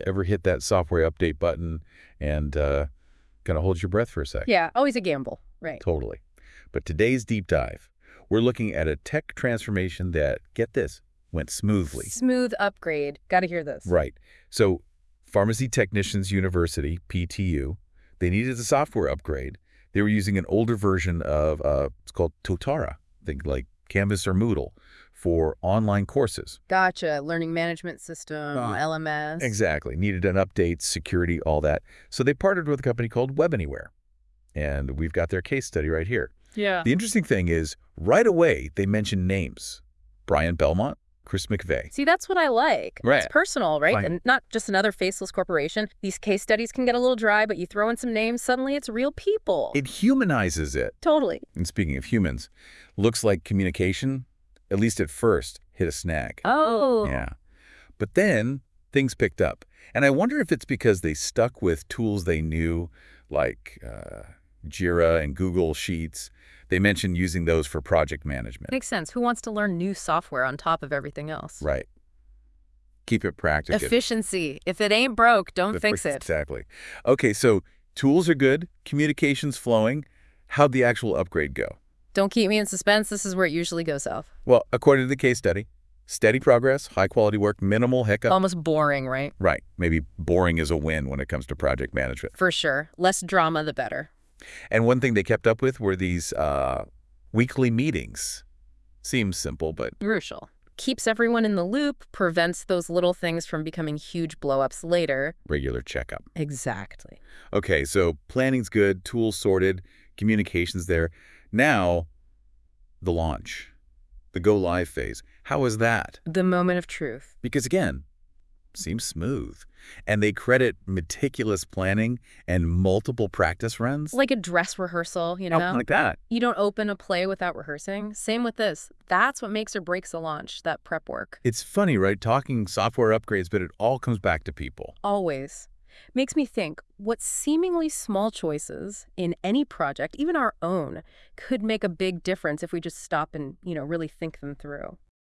Ever hit that software update button and kind of hold your breath for a sec? Yeah, always a gamble, right? Totally. But today's deep dive, we're looking at a tech transformation that, get this, went smoothly. Smooth upgrade. Got to hear this. Right. So Pharmacy Technicians University, PTU, they needed a software upgrade. They were using an older version of, it's called Totara, think like Canvas or Moodle, for online courses. Gotcha. Learning management system, LMS. Exactly. Needed an update, security, all that. So they partnered with a company called WebAnywhere. And we've got their case study right here. Yeah. The interesting thing is, right away, they mentioned names. Brian Belmont, Chris McVeigh. See, that's what I like. Right. It's personal, right? Fine. And not just another faceless corporation. These case studies can get a little dry, but you throw in some names, suddenly it's real people. It humanizes it. Totally. And speaking of humans, looks like communication, at least at first, hit a snag. Oh. Yeah. But then things picked up. And I wonder if it's because they stuck with tools they knew, like Jira and Google Sheets. They mentioned using those for project management. Makes sense. Who wants to learn new software on top of everything else? Right. Keep it practical. Efficiency. If it ain't broke, don't fix it. Exactly. Okay, so tools are good, communication's flowing. How'd the actual upgrade go? Don't keep me in suspense. This is where it usually goes south. Well, according to the case study, steady progress, high-quality work, minimal hiccup. Almost boring, right? Right. Maybe boring is a win when it comes to project management. For sure. Less drama, the better. And one thing they kept up with were these weekly meetings. Seems simple, but Crucial. Keeps everyone in the loop, prevents those little things from becoming huge blow-ups later. regular checkup. Exactly. Okay, so planning's good, tools sorted, communication's there. Now, the launch, the go-live phase. How was that? The moment of truth. Because again, seems smooth. And they credit meticulous planning and multiple practice runs. Like a dress rehearsal, you know? Something like that. You don't open a play without rehearsing. Same with this. That's what makes or breaks a launch, that prep work. It's funny, right? Talking software upgrades, but it all comes back to people. Always. Makes me think what seemingly small choices in any project, even our own, could make a big difference if we just stop and, really think them through.